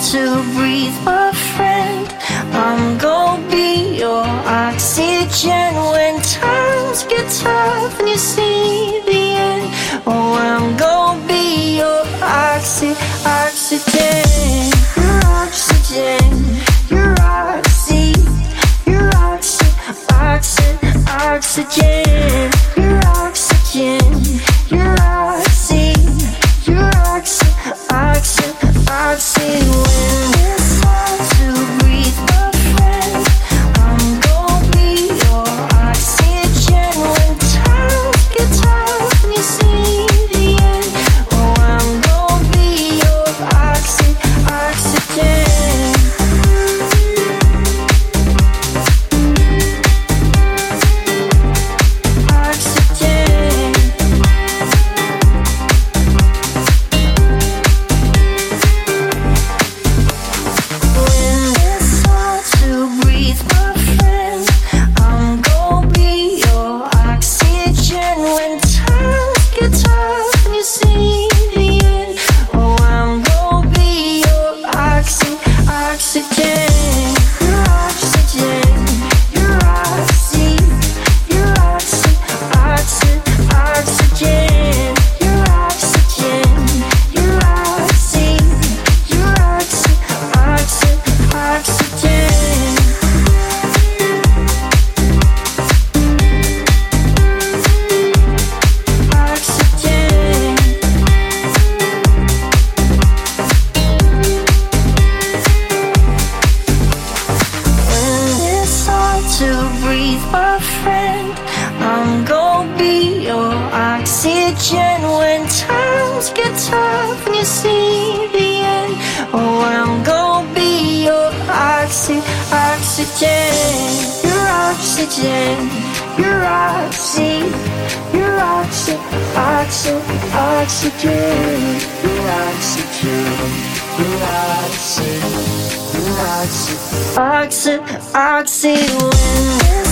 to breathe, my friend. I'm gonna be your oxygen when times get tough and you see the end. Oh, I'm gonna be your oxygen. Your oxygen, your oxygen, your oxygen, your oxy. When it's hard to breathe, my friend, I'm gonna be your oxygen when times get tough and you see the end. Oh, I'm gonna be your oxygen. To breathe, my friend, I'm gonna be your oxygen when times get tough and you see the end. Oh, I'm gonna be your oxygen, your oxygen, your oxygen, your oxygen, your oxygen, your oxygen. Oxy, when